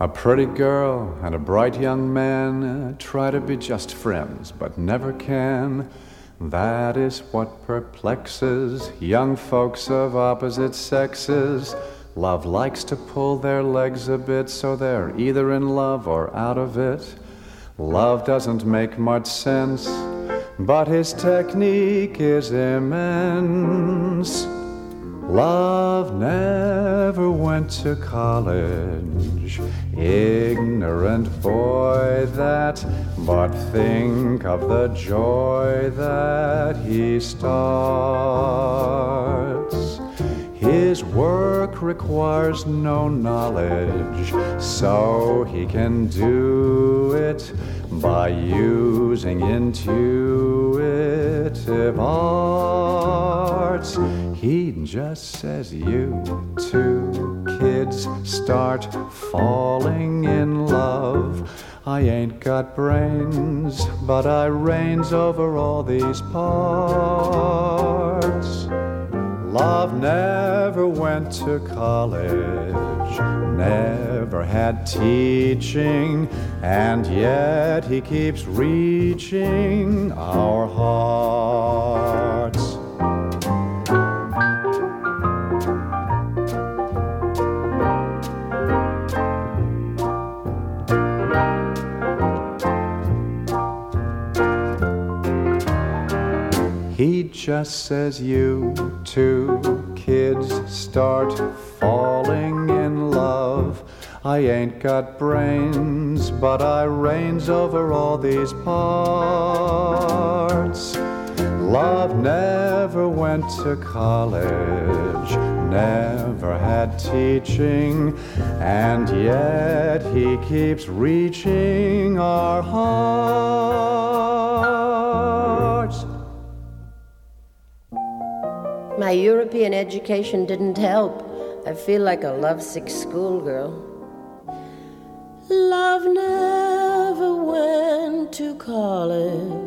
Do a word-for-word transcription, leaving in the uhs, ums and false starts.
A pretty girl and a bright young man uh, try to be just friends, but never can. That is what perplexes young folks of opposite sexes. Love likes to pull their legs a bit, so they're either in love or out of it. Love doesn't make much sense, but his technique is immense. Love never went to college, ignorant boy that, but think of the joy that he starts. His work requires no knowledge, so he can do it by using intuitive arts. He just says, you two kids start falling in love. I ain't got brains, but I reigns over all these parts. Love never went to college, never had teaching, and yet he keeps reaching our hearts. He just says, you two kids start falling in love. I ain't got brains, but I reigns over all these parts. Love never went to college, never had teaching, and yet he keeps reaching our hearts. My European education didn't help. I feel like a lovesick schoolgirl. Love never went to college,